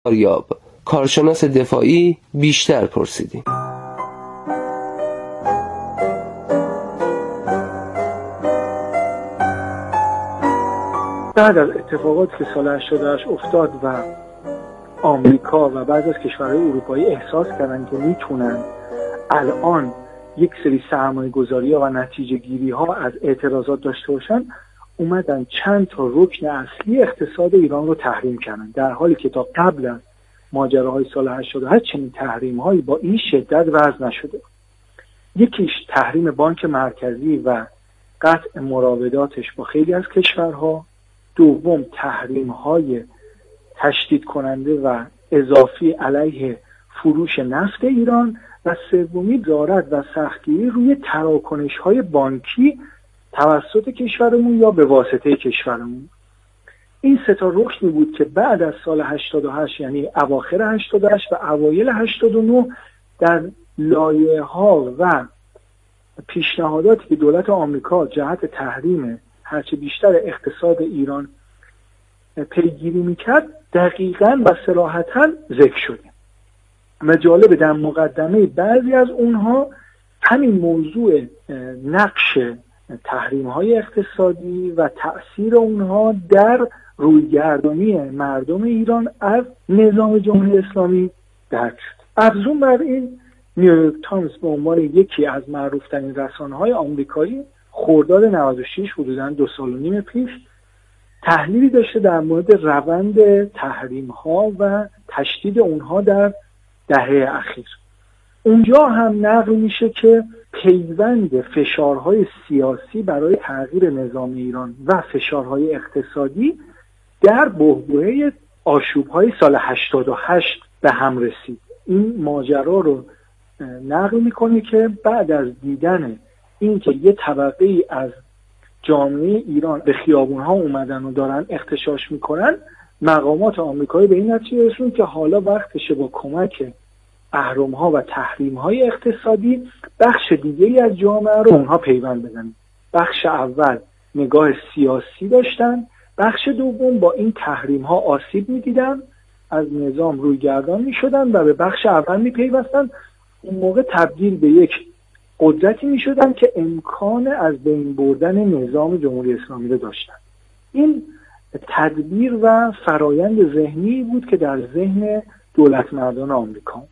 یاب کارشناس دفاعی بیشتر پرسیدیم. بعد از اتفاقاتی که سال 88 افتاد و آمریکا و بعضی از کشورهای اروپایی احساس کردن که میتونن الان یک سری سرمایه‌گذاری‌ها و نتیجه‌گیری‌ها از اعتراضات داشته باشن، اومدن چند تا رکن اصلی اقتصاد ایران رو تحریم کردن، در حالی که تا قبل از ماجراهای سال 88 چنین تحریم‌هایی با این شدت وضع نشده. یکیش تحریم بانک مرکزی و قطع مراوداتش با خیلی از کشورها، دوم تحریم‌های تشدید کننده و اضافی علیه فروش نفت ایران و سومی نظارت و سختگیری روی تراکنش‌های بانکی توسط کشورمون یا به واسطه کشورمون. این سه تا رکنی بود که بعد از سال 88 یعنی اواخر 88 و اوایل 89 در لایحه‌ها و پیشنهاداتی که دولت آمریکا جهت تحریم هرچه بیشتر اقتصاد ایران پیگیری میکرد دقیقاً و صراحتاً ذکر شده. و جالب در مقدمه بعضی از اونها همین موضوع نقش تحریم‌های اقتصادی و تأثیر اونها در رویگردانی مردم ایران از نظام جمهوری اسلامی درک شد. افزون بر این نیویورک تایمز به عنوان یکی از معروف‌ترین رسانه‌های آمریکایی خرداد 96 حدوداً 2.5 سال پیش تحلیلی داشته در مورد روند تحریم‌ها و تشدید اونها در دهه اخیر. اونجا هم نقل میشه که پیوند فشارهای سیاسی برای تغییر نظام ایران و فشارهای اقتصادی در بحبوحه آشوب‌های سال 88 به هم رسید. این ماجرا رو نقل میکنه که بعد از دیدن اینکه یه طبقه ای از جامعه ایران به خیابون‌ها اومدن و دارن اغتشاش میکنن، مقامات آمریکایی به این نتیجه رسوندن که حالا وقتشه با کمک اهرم‌ها و تحریم‌های اقتصادی بخش دیگری از جامعه رو اونها پیوند بزنن. بخش اول نگاه سیاسی داشتن، بخش دوم با این تحریم‌ها آسیب می‌دیدن، از نظام رویگردان می‌شدن و به بخش اول می‌پیوستن. اون موقع تبدیل به یک قدرتی می‌شدن که امکان از بین بردن نظام جمهوری اسلامی رو داشتن. این تدبیر و فرایند ذهنی بود که در ذهن دولت مردان آمریکا.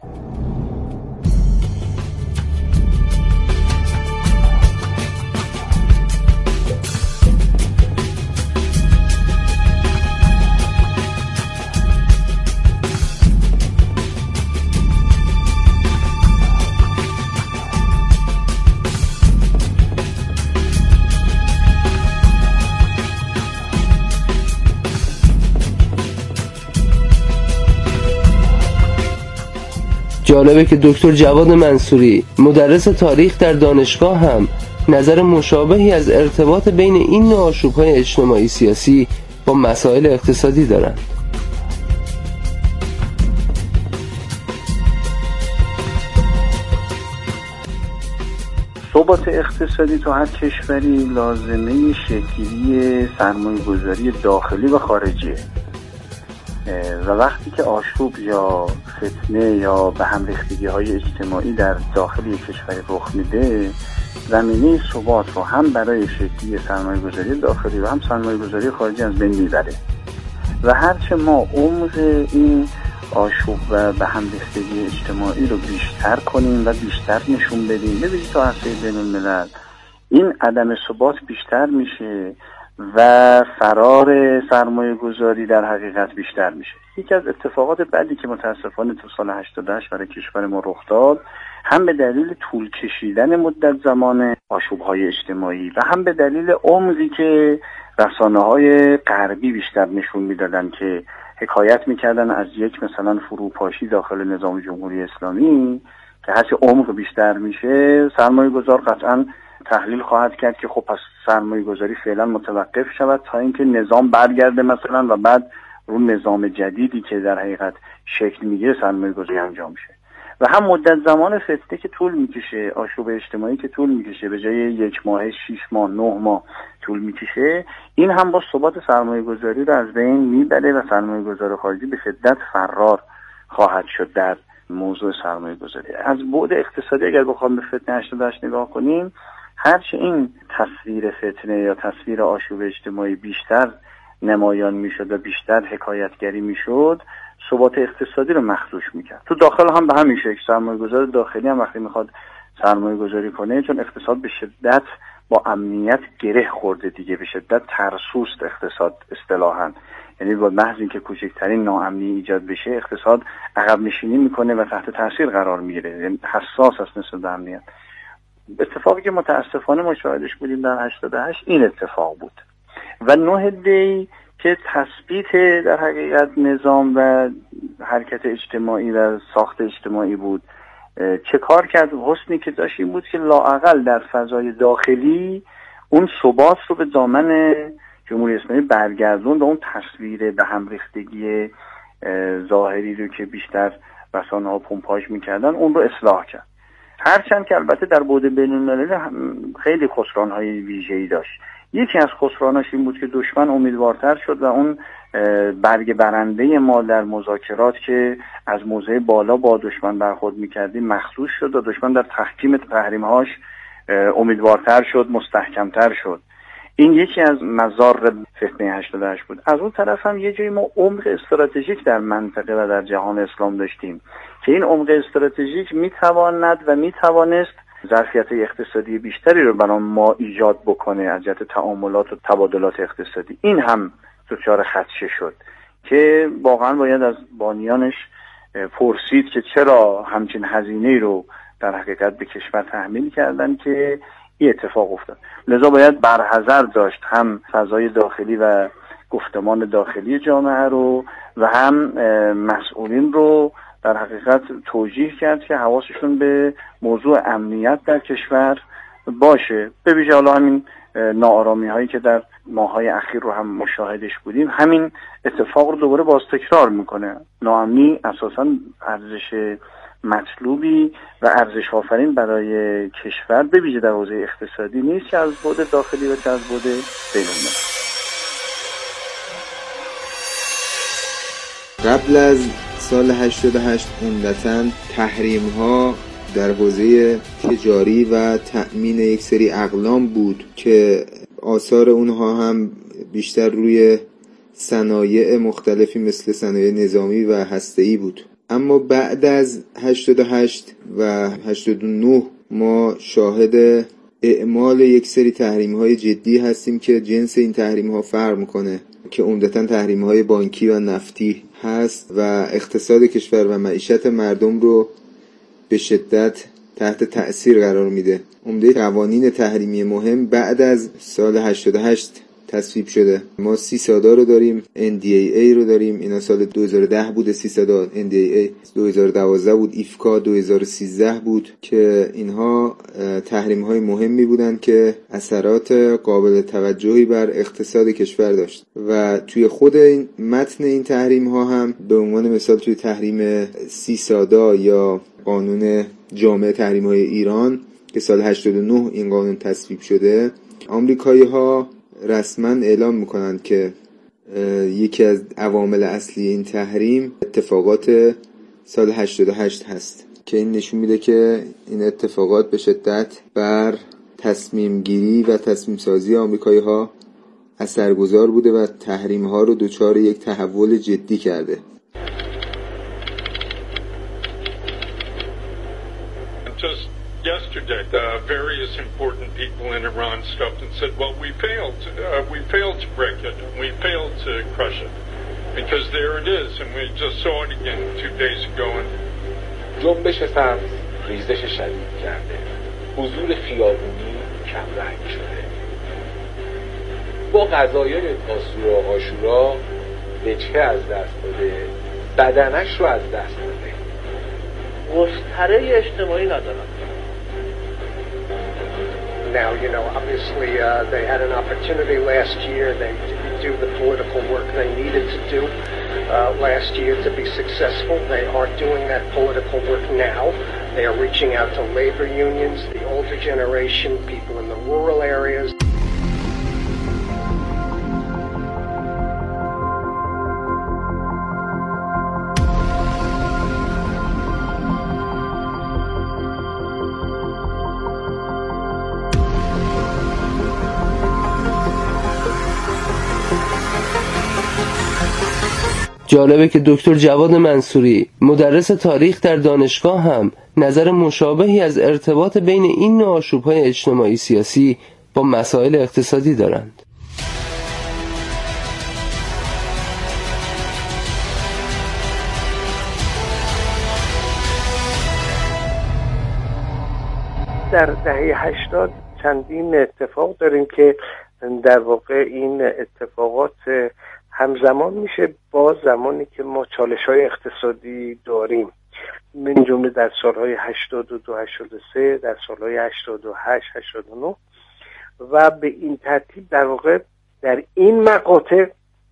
جالبه که دکتر جواد منصوری مدرس تاریخ در دانشگاه هم نظر مشابهی از ارتباط بین این نوع آشوب‌های اجتماعی سیاسی با مسائل اقتصادی دارن. ثبات اقتصادی تو هر کشوری لازمه شکلی سرمایه‌گذاری داخلی و خارجیه و وقتی که آشوب یا فتنه یا به هم ریختگی‌های اجتماعی در داخل یک کشور رخ میده، زمینه ثبات رو هم برای شکلی سرمایه‌گذاری داخلی و هم سرمایه‌گذاری خارجی از بین میبره و هرچه ما عمق این آشوب و به هم ریختگی اجتماعی رو بیشتر کنیم و بیشتر نشون بدیم، ببینید تا عرصه بین‌الملل این عدم ثبات بیشتر میشه و فرار سرمایه گذاری در حقیقت بیشتر میشه. یکی از اتفاقات بعدی که متاسفانه تو سال 88 برای کشور ما رخ داد، هم به دلیل طول کشیدن مدت زمان آشوب‌های اجتماعی و هم به دلیل عمقی که رسانه‌های غربی بیشتر نشون میدادن که حکایت میکردن از یک مثلا فروپاشی داخل نظام جمهوری اسلامی که هرچه عمق بیشتر میشه سرمایه گذار قطعاً تحلیل خواهد کرد که خب پس سرمایه گذاری فعلا متوقف شود تا اینکه نظام برگرده مثلا و بعد رو نظام جدیدی که در حقیقت شکل میگیره سرمایه گذاری انجام میشه. و هم مدت زمان فتنه که طول میکشه، آشوب اجتماعی که طول میکشه، به جای 1 ماه 6 ماه 9 ماه طول میکشه، این هم با ثبات سرمایه گذاری رو از بین میبره و سرمایه گذار خارجی به شدت فرار خواهد شد در موضوع سرمایه گذاری. از بعد اقتصادی اگر بخوام به فتنه 88 نگاه کنیم، هرچه این تصویر فتنه یا تصویر آشوب اجتماعی بیشتر نمایان میشد و بیشتر حکایتگری میشد، ثبات اقتصادی رو مخدوش میکرد. تو داخل هم به همین شکل سرمایه‌گذار داخلی هم وقتی میخواد سرمایه گذاری کنه، چون اقتصاد به شدت با امنیت گره خورده دیگه، به شدت ترسوست اقتصاد اصطلاحاً، یعنی با محض اینکه کوچکترین ناامنی ایجاد بشه اقتصاد عقب نشینی میکنه و تحت تاثیر قرار میگیره، یعنی حساس است نسبت به امنیت. اتفاقی که متاسفانه ما شاهدش بودیم در 88 این اتفاق بود و 9 دی که تثبیت در حقیقت نظام و حرکت اجتماعی و ساخت اجتماعی بود. چه کار کرد؟ حسنی که داشت این بود که لااقل در فضای داخلی اون ثبات رو به دامن جمهوری اسلامی برگردوند و اون تصویر به هم ریختگی ظاهری رو که بیشتر رسانه‌ها پمپاژ می‌کردن اون رو اصلاح کرد. هرچند که البته در بعد بین‌المللی خیلی خسران‌های ویژه‌ای داشت. یکی از خسراناش این بود که دشمن امیدوارتر شد و اون برگ برنده ما در مذاکرات که از موضع بالا با دشمن برخورد می‌کردیم مخصوص شد و دشمن در تحکیم تحریم‌هاش امیدوارتر شد، مستحکمتر شد. این یکی از مضار فتنه 88 بود. از اون طرف هم یه جایی ما عمق استراتژیک در منطقه و در جهان اسلام داشتیم که این عمق استراتژیک میتواند و میتوانست ظرفیت اقتصادی بیشتری رو برای ما ایجاد بکنه از جهت تعاملات و تبادلات اقتصادی. این هم دچار خدشه شد که واقعا باید از بانیانش پرسید که چرا همچین هزینه‌ای رو در حقیقت به کشور تحمیل کردن که این اتفاق افتاد. لذا باید برحذر داشت هم فضای داخلی و گفتمان داخلی جامعه رو و هم مسئولین رو در حقیقت توجیه کرد که حواسشون به موضوع امنیت در کشور باشه. به ویژه حالا همین ناآرامی هایی که در ماه‌های اخیر رو هم مشاهدش بودیم همین اتفاق رو دوباره باز تکرار میکنه. ناامنی اساساً ارزش مطلوبی و ارزش آفرین برای کشور به ویژه در حوزه اقتصادی نیست، چه از بعد داخلی و چه از بعد بین‌المللی. قبل از سال 88 عمدتاً تحریم‌ها در حوزه تجاری و تأمین یک سری اقلام بود که آثار اونها هم بیشتر روی صنایع مختلفی مثل صنایع نظامی و هسته‌ای بود. اما بعد از 88 و 89 ما شاهد اعمال یک سری تحریم‌های جدی هستیم که جنس این تحریم‌ها فرق می‌کنه که عمدتاً تحریم‌های بانکی و نفتی هست و اقتصاد کشور و معیشت مردم رو به شدت تحت تأثیر قرار میده. عمده قوانین تحریمی مهم بعد از سال 88 تصویب شده. ما 30 سادا رو داریم، NDAA رو داریم، اینا سال 2010 بوده 30 سادا، NDAA 2012 بود، ایفکا 2013 بود که اینها تحریم های مهمی بودن که اثرات قابل توجهی بر اقتصاد کشور داشت و توی خود این متن این تحریم ها هم به عنوان مثال توی تحریم 30 سادا یا قانون جامع تحریم های ایران که سال 89 این قانون تصویب شده، آمریکایی ها رسما اعلام میکنند که یکی از عوامل اصلی این تحریم اتفاقات سال 88 هست که این نشون میده که این اتفاقات به شدت بر تصمیم گیری و تصمیم سازی آمریکایی ها اثرگذار بوده و تحریم ها رو دچار یک تحول جدی کرده. Yesterday, various important people in Iran stopped and said, well, we failed to break it, and we failed to crush it, because there it is, and we just saw it again 2 days ago. جنبش سبز ریزش شدید کرده، حضور خیابونی کمرنگ شده. با قضایای آسورا و عاشورا وجهه از دست داده، بدنش رو از دست داده. گستره اجتماعی ندارن. Now, obviously they had an opportunity last year. They didn't do the political work they needed to do. last year to be successful. They are doing that political work now. They are reaching out to labor unions, the older generation, people in the rural areas. جالبه که دکتر جواد منصوری مدرس تاریخ در دانشگاه هم نظر مشابهی از ارتباط بین این نوع آشوب‌های اجتماعی سیاسی با مسائل اقتصادی دارند. در دهه 80 چندین اتفاق داریم که در واقع این اتفاقات همزمان میشه با زمانی که ما چالش‌های اقتصادی داریم، من جمله در سالهای 82 83 در سالهای 88 89 و به این ترتیب در واقع در این مقاطع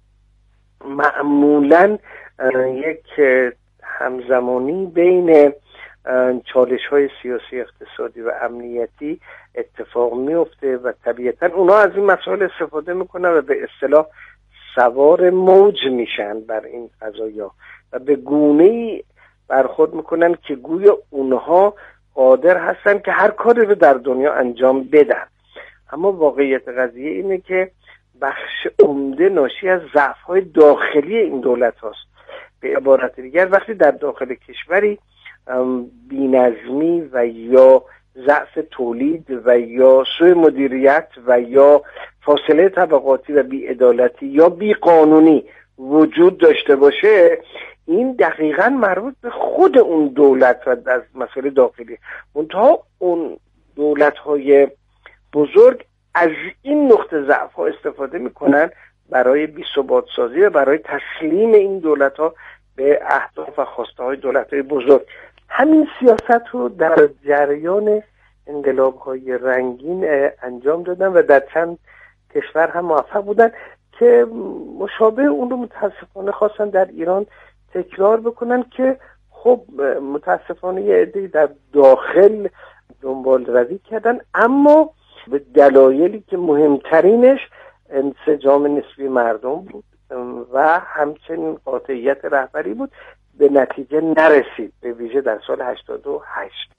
معمولاً یک همزمانی بین چالش‌های سیاسی اقتصادی و امنیتی اتفاق میفته و طبیعتاً اونا از این مسائل استفاده میکنن و به اصطلاح سوار موج میشن بر این قضایا و به گونه‌ای برخورد میکنن که گویا اونها قادر هستن که هر کاری رو در دنیا انجام بدن. اما واقعیت قضیه اینه که بخش عمده ناشی از ضعف‌های داخلی این دولت هاست. به عبارت دیگر وقتی در داخل کشوری بی‌نظمی و یا ضعف تولید و یا سوء مدیریت و یا فاصله طبقاتی و بی‌عدالتی یا بی‌قانونی وجود داشته باشه، این دقیقاً مربوط به خود اون دولت و از مسئله داخلی. منتها اون دولت‌های بزرگ از این نقطه ضعف‌ها استفاده می‌کنن برای بی‌ثبات سازی و برای تسلیم این دولت‌ها به اهداف و خواسته‌های دولت‌های بزرگ. همین سیاست رو در جریان انقلاب‌های رنگین انجام دادن و در چند کشور هم موفق بودن که مشابه اون رو متاسفانه خواستن در ایران تکرار بکنن که خب متاسفانه یه عده‌ای در داخل دنبال روی کردن، اما به دلایلی که مهمترینش انسجام نسبی مردم بود و همچنین قاطعیت رهبری بود، به نتیجه نرسید، به ویژه در سال 88.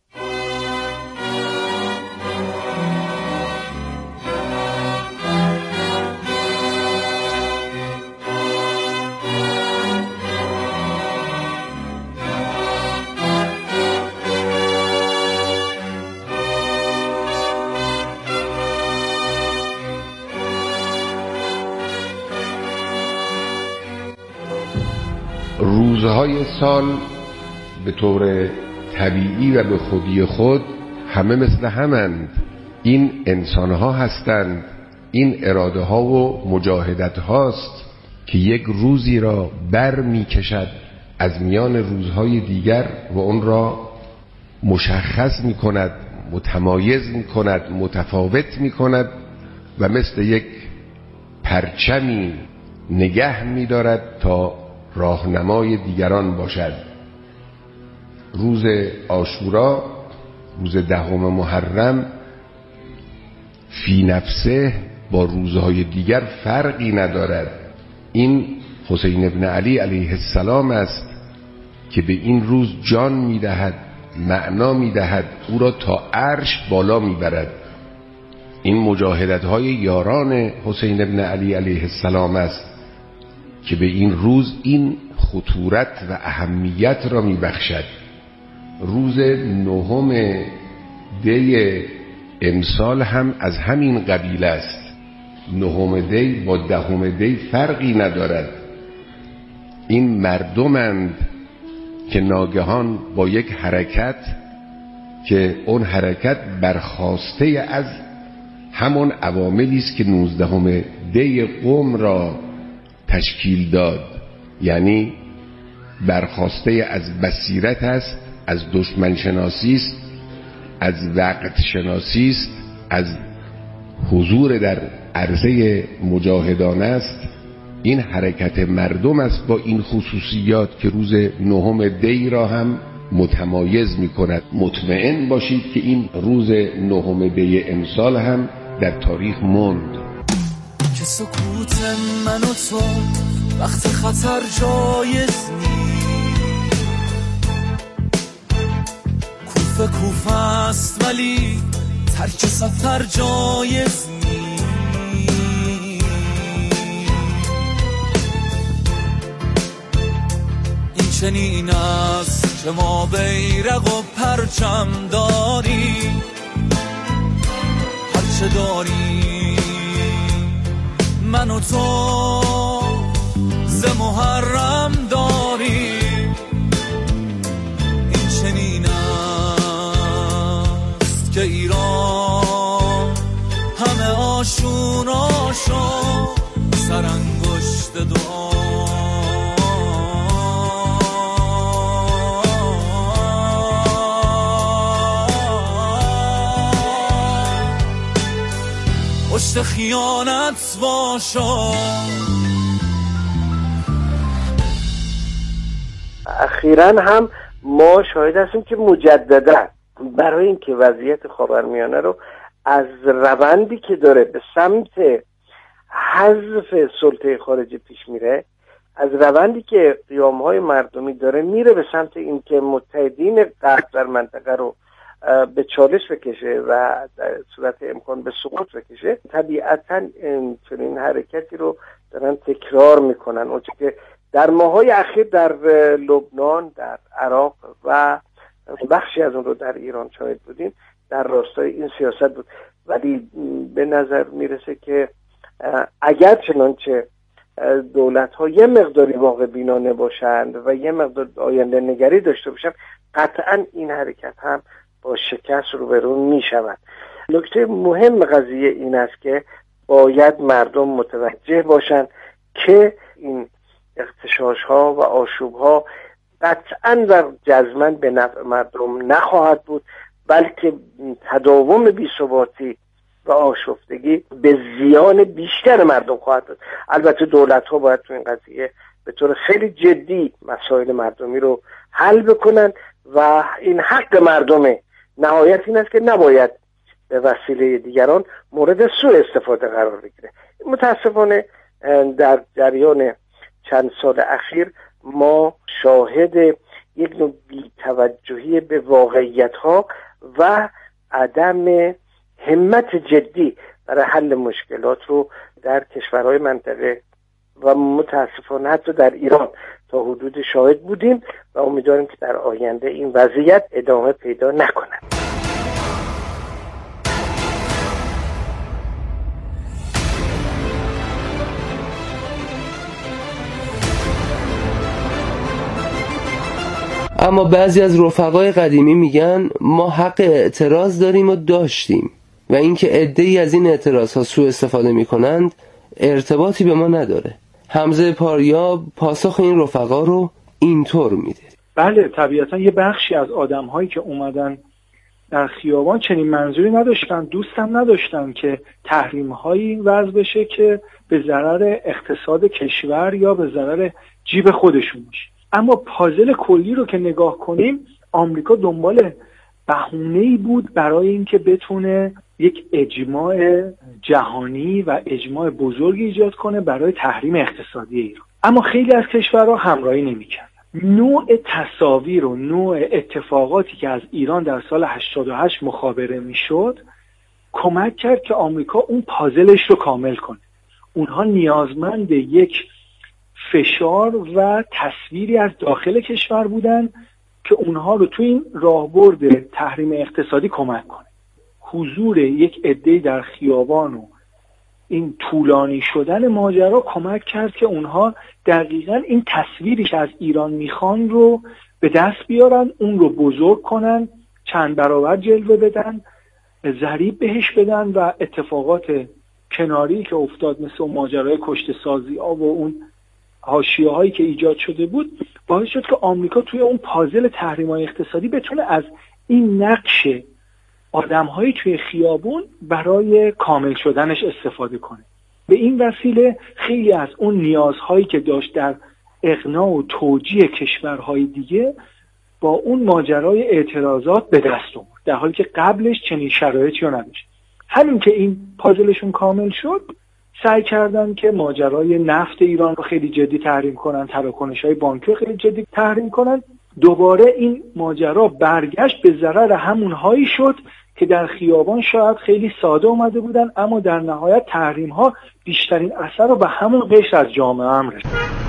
روزهای سال به طور طبیعی و به خودی خود همه مثل همند. این انسانها هستند، این اراده ها و مجاهدت هاست که یک روزی را بر می کشد از میان روزهای دیگر و اون را مشخص می کند، متمایز می کند، متفاوت می کند و مثل یک پرچمی نگه می دارد تا راهنمای دیگران باشد. روز عاشورا، روز 10 محرم، فی نفسه با روزهای دیگر فرقی ندارد. این حسین ابن علی علیه السلام است که به این روز جان میدهد، معنا میدهد، او را تا عرش بالا میبرد. این مجاهدت‌های یاران حسین ابن علی علیه السلام است که به این روز این خطورت و اهمیت را میبخشد. روز 9 دی امسال هم از همین قبیل است. 9 دی با 10 دی فرقی ندارد. این مردمند که ناگهان با یک حرکت که اون حرکت برخاسته از همون عواملی است که 19 دی قم را تشکیل داد، یعنی برخاسته از بصیرت است، از دشمن شناسی است، از وقت شناسی است، از حضور در عرصه مجاهدانه است این حرکت مردم است با این خصوصیات که روز 9 دی را هم متمایز می کند. مطمئن باشید که این روز 9 دی امسال هم در تاریخ ماند. که سکوت من و تو وقت خطر جایز نیست، کوفه است ولی ترک سفر جایز نیست. این چنین است که ما بیرق و پرچم داریم، هرچه داریم من و تو ز محرم داریم. این چنین است که ایران همه آشونا شد، سرانگشت دعا پشت خیانت باشد. اخیراً هم ما شاهد هستیم که مجددا برای اینکه وضعیت خاورمیانه رو از روندی که داره به سمت حذف سلطه خارجی پیش میره، از روندی که قیام‌های مردمی داره میره به سمت اینکه متحدین غرب در منطقه رو به چالش بکشه و در صورت امکان به سقوط بکشه، طبیعتاً چنین حرکتی رو دارن تکرار میکنن. اونچه که در ماهای اخیر در لبنان، در عراق و بخشی از اون رو در ایران شاهد بودیم، در راستای این سیاست بود. ولی به نظر میرسه که اگر چنانچه دولت ها یه مقداری واقع بینانه باشند و یه مقدار آینده نگری داشته باشند، قطعا این حرکت هم با شکست روبرو می شود. نکته مهم قضیه این است که باید مردم متوجه باشند که این اغتشاش ها و آشوب ها قطعا و جزماً به نفع مردم نخواهد بود، بلکه تداوم بی‌ثباتی و آشفتگی به زیان بیشتر مردم خواهد بود. البته دولت ها باید تو این قضیه به طور خیلی جدی مسائل مردمی رو حل بکنن و این حق مردمه. نهایت این است که نباید به وسیله دیگران مورد سوء استفاده قرار بگیره. متاسفانه در جریان چند سال اخیر ما شاهد یک نوع بی‌توجهی به واقعیت‌ها و عدم همت جدی برای حل مشکلات رو در کشورهای منطقه و متاسفانه حتی در ایران تا حدود شاهد بودیم و امیدواریم که در آینده این وضعیت ادامه پیدا نکند. اما بعضی از رفقای قدیمی میگن ما حق اعتراض داریم و داشتیم و اینکه عده‌ای از این اعتراض‌ها سوء استفاده میکنند ارتباطی به ما نداره. حمزه پاریا پاسخ این رفقا رو اینطور میده: بله، طبیعتا یه بخشی از آدم‌هایی که اومدن در خیابان چنین منظوری نداشتن، دوستم نداشتن که تحریم‌هایی وضع بشه که به ضرر اقتصاد کشور یا به ضرر جیب خودشون باشه. اما پازل کلی رو که نگاه کنیم، آمریکا دنبال بهونه‌ای بود برای اینکه بتونه یک اجماع جهانی و اجماع بزرگی ایجاد کنه برای تحریم اقتصادی ایران. اما خیلی از کشورها همراهی نمی‌کردن. نوع تصاویر و نوع اتفاقاتی که از ایران در سال 88 مخابره میشد کمک کرد که آمریکا اون پازلش رو کامل کنه. اونها نیازمند یک فشار و تصویری از داخل کشور بودن که اونها رو تو این راهبرد تحریم اقتصادی کمک کنه. حضور یک عده در خیابان و این طولانی شدن ماجرا کمک کرد که اونها دقیقاً این تصویری که از ایران میخوان رو به دست بیارن، اون رو بزرگ کنن، چند برابر جلوه بدن، ضریب بهش بدن و اتفاقات کناری که افتاد مثل ماجرای کشته سازی ها و اون حاشیه هایی که ایجاد شده بود باعث شد که آمریکا توی اون پازل تحریم‌های اقتصادی بتونه از این نقش آدم‌هایی توی خیابون برای کامل شدنش استفاده کنه. به این وسیله خیلی از اون نیازهایی که داشت در اقناع و توجیه کشورهای دیگه با اون ماجرای اعتراضات به دست آورد، در حالی که قبلش چنین شرایطی رو نداشت. همین که این پازلشون کامل شد، سعی کردن که ماجرای نفت ایران رو خیلی جدی تحریم کنن، تراکنش‌های بانکی رو خیلی جدی تحریم کنن. دوباره این ماجرا برگشت به ضرر همونهایی شد که در خیابان شاید خیلی ساده اومده بودن، اما در نهایت تحریم‌ها بیشترین اثر رو به همون قشر از جامعه هم رسید.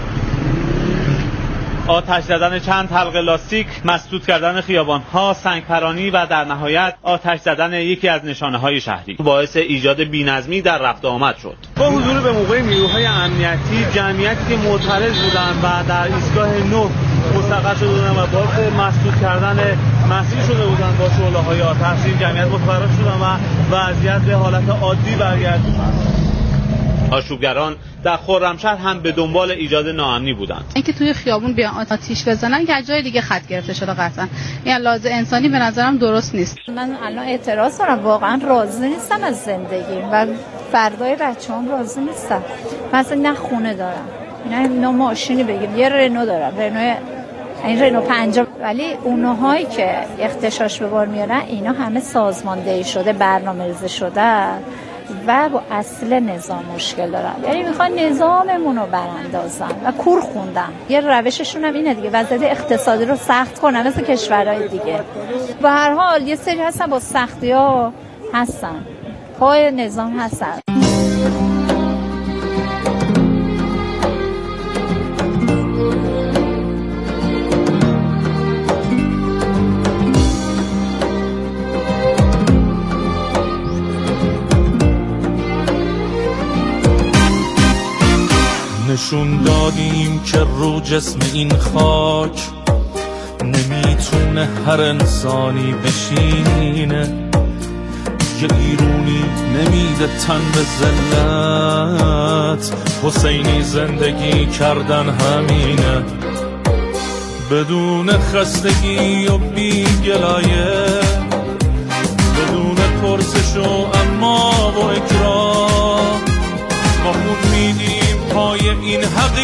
آتش زدن چند حلقه لاستیک، مسدود کردن خیابان‌ها، سنگپرانی و در نهایت آتش زدن یکی از نشانه‌های شهری باعث ایجاد بی‌نظمی در رفت آمد شد. با حضور به موقع نیروهای امنیتی، جمعیتی که معترض بودند و در ایستگاه 9 مستقر شده بودند و باعث مسدود کردن مسیر شده بودند با شعله‌های آتش، این جمعیت متفرق شدند و وضعیت به حالت عادی برگشت. آشوبگران در خرمشهر هم به دنبال ایجاد ناامنی بودند. اینکه توی خیابون بیان آتش بزنن که جای دیگه خط گرفته شده قطعا. این لحاظ انسانی به نظرم درست نیست. من الان اعتراض دارم، واقعا راضی نیستم از زندگی و فردای بچه‌ام راضی نیستم. مثلا نه خونه دارم، نه ماشینی بگیرم، یه رنو دارم، این رنو 50، ولی اونهایی که اختشاش به بار میارن اینا همه سازماندهی شده، برنامه‌ریزی شده و با اصل نظام مشکل دارن. یعنی میخوان نظاممون رو براندازن و کور خوندن. یه روششون هم اینه دیگه، وضعیت اقتصادی رو سخت کنن مثل کشورهای دیگه. به هر حال یه سری هستن با سختی‌ها هستن، پای نظام هستن. نشون دادیم که رو جسم این خاک نمیتونه هر انسانی بشینه، یه ایرونی نمیده تن به ذلت، حسینی زندگی کردن همینه، بدون خستگی و بی گلایه، بدون پرسش و اما و اکراه، ما خود میدیم پای این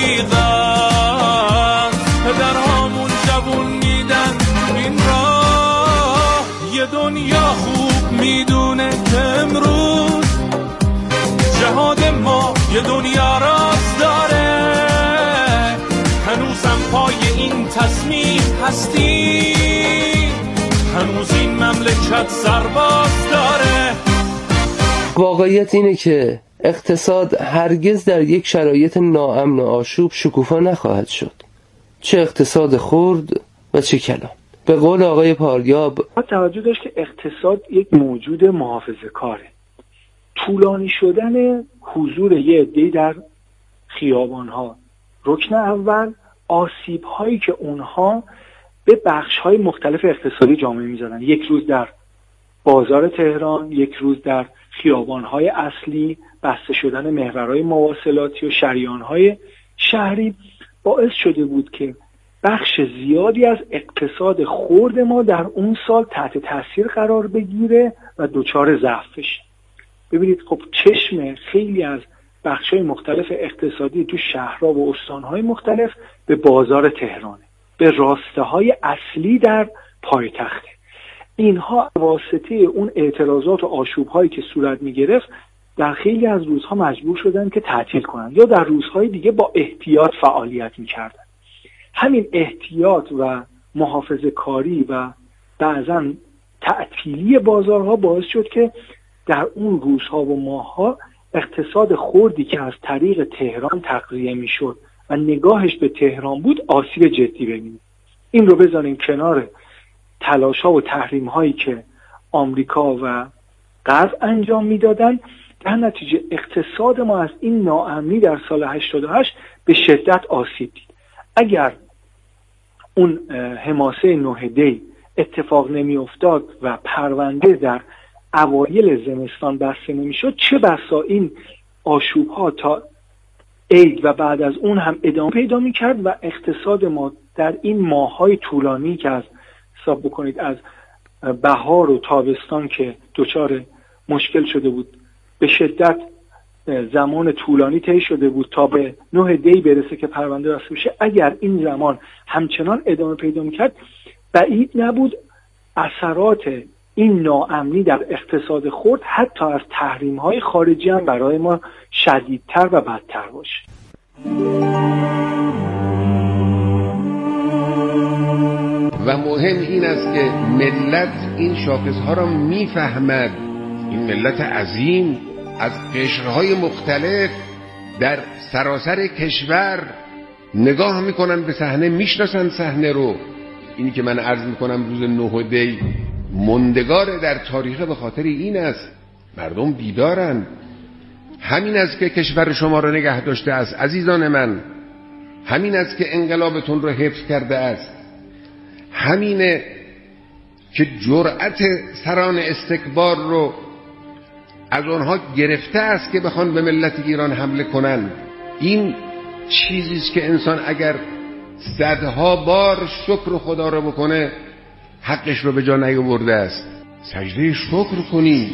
حقیقت، پدرهامون جوون میدن این راه، یه دنیا خوب میدونه که امروز جهاد ما یه دنیا راست داره، هنوزم پای این تصمیم هستی، هنوز این مملکت سرباز داره. واقعیت اینه که اقتصاد هرگز در یک شرایط ناامن و آشوب شکوفا نخواهد شد، چه اقتصاد خرد و چه کلان. به قول آقای پاریاب، توجه داشت که اقتصاد یک موجود محافظه‌کاره. طولانی شدن حضور یه عده‌ای در خیابان‌ها، رکن اول آسیب‌هایی که اونها به بخش‌های مختلف اقتصادی جامعه می‌زدن، یک روز در بازار تهران، یک روز در خیابان‌های اصلی، بسته شدن محورهای مواصلاتی و شریان‌های شهری باعث شده بود که بخش زیادی از اقتصاد خرد ما در اون سال تحت تاثیر قرار بگیره و دچار ضعف بشه. ببینید خب چشم خیلی از بخش‌های مختلف اقتصادی تو شهرها و استان‌های مختلف به بازار تهرانه، به راسته‌های اصلی در پایتخته. اینها واسطه اون اعتراضات و آشوب‌هایی که صورت می‌گرفت در خیلی از روزها مجبور شدن که تعطیل کنن یا در روزهای دیگه با احتیاط فعالیت می‌کردن. همین احتیاط و محافظه‌کاری و بعضاً تعطیلی بازارها باعث شد که در اون روزها و ماه‌ها اقتصاد خردی که از طریق تهران تغذیه می‌شد و نگاهش به تهران بود آسیب جدی ببینید. این رو بذاریم کنار تلاش‌ها و تحریم‌هایی که آمریکا و غرب انجام میدادن، در نتیجه اقتصاد ما از این ناامنی در سال 88 به شدت آسیب دید. اگر اون حماسه 9 دی اتفاق نمی افتاد و پرونده در اوایل زمستان بسته نمی شد، چه بسا این آشوب‌ها تا عید و بعد از اون هم ادامه پیدا می کرد و اقتصاد ما در این ماه‌های طولانی که از حساب بکنید از بهار و تابستان که دچار مشکل شده بود به شدت زمان طولانی طی شده بود تا به 9 دی برسه که پرونده بسته بشه، اگر این زمان همچنان ادامه پیدا میکرد بعید نبود اثرات این ناامنی در اقتصاد خرد حتی از تحریم‌های خارجی هم برای ما شدیدتر و بدتر باشه. و مهم این است که ملت این شاخصها را میفهمد. این ملت عظیم از قشرهای مختلف در سراسر کشور نگاه میکنن به صحنه، میشناسن صحنه رو. اینی که من عرض میکنم روز 9 دی مندگار در تاریخ به خاطر این است مردم بیدارن. همین است که کشور شما را نگه داشته است عزیزان من، همین است که انقلابتون رو حفظ کرده است، همینه که جرأت سران استکبار رو از آنها گرفته است که بخوان به ملت ایران حمله کنن. این چیزی است که انسان اگر صدها بار شکر خدا رو بکنه حقش رو به جا نیاورده است. سجده شکر کنیم.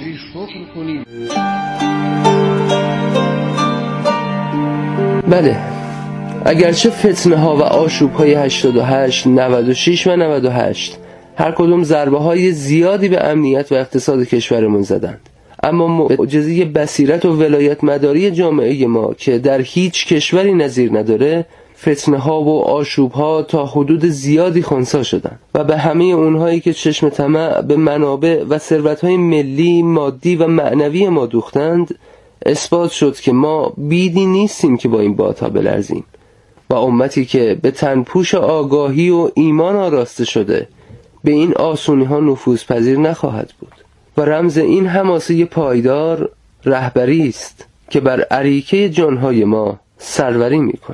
بله، اگرچه فتنه ها و آشوب های 88 96 و 98 هر کدوم ضربه های زیادی به امنیت و اقتصاد کشورمون زدند، اما معجزه بصیرت و ولایت مداری جامعه ما که در هیچ کشوری نظیر نداره، فتنه ها و آشوب ها تا حدود زیادی خنثی شدند و به همه اونهایی که چشم طمع به منابع و ثروت های ملی، مادی و معنوی ما دوختند اثبات شد که ما بیدی نیستیم که با این بادها بلرزیم و امتی که به تنپوش آگاهی و ایمان آراسته شده به این آسونی ها نفوذ پذیر نخواهد بود و رمز این حماسه پایدار رهبری است که بر اریکه جانهای ما سروری میکنه.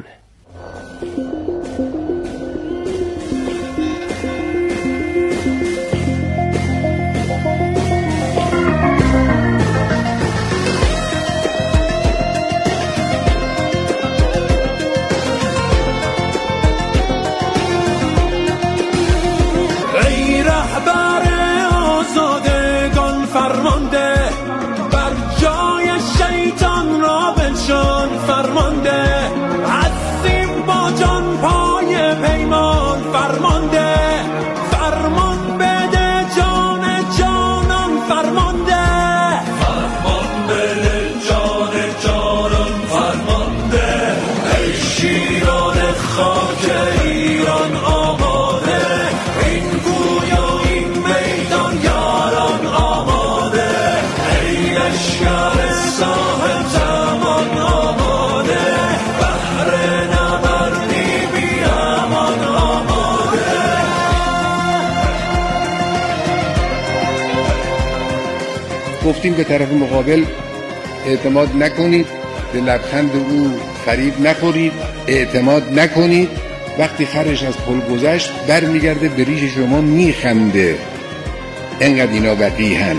گفتیم به طرف مقابل اعتماد نکنید، به لبخند او فریب نخورید، اعتماد نکنید. وقتی خرش از پل گذشت برمیگرده به ریش شما میخنده. انقدر اینا وقیحن.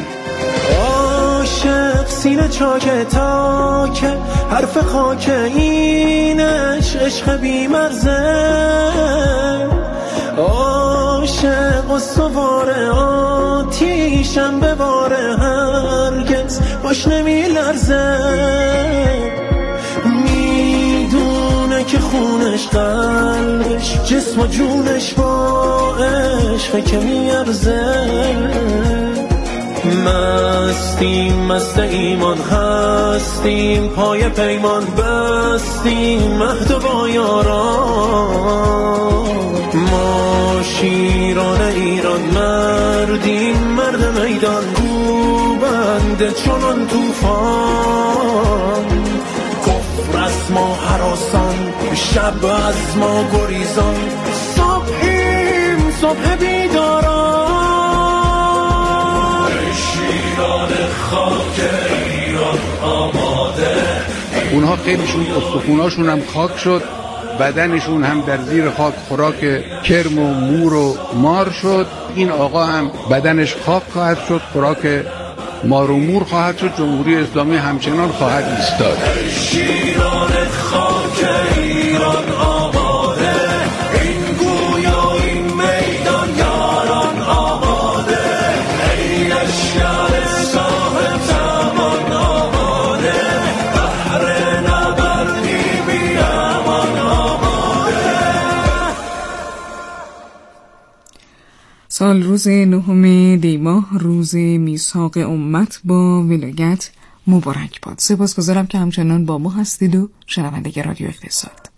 عاشق سینه چاکه تاکه حرف خاک اینش عشق بیمرزه، عاشق و سوار آتیشم بباره هرگز باش نمیلرزه، میدونه که خونش قلبش جسم و جونش با عشق که میارزه. مستیم مست ایمان هستیم، پای پیمان بستیم مهد و با یاران، ما شیران ایران مردیم مرد میدان گوبنده چنان توفان، کفر از ما هراسان شب از ما گریزان، صبحیم صبح بیداران، شیران خاک ایران آماده. اونها خیلیشون استخوناشون هم خاک شد، بدنشون هم در زیر خاک خوراک کرم و مور و مار شد. این آقا هم بدنش خاک خواهد شد، خوراک مار و مور خواهد شد. جمهوری اسلامی همچنان خواهد ایستاد. شیران خاک ایران آماده، این گویا این میدان یاران آماده، ای لشکر صاحب زمان آماده، بهر سال روز 9 دی‌ماه روز میثاق امت با ولایت مبارک باد. سپاسگزارم که همچنان با ما هستید و شنونده رادیو اقتصاد.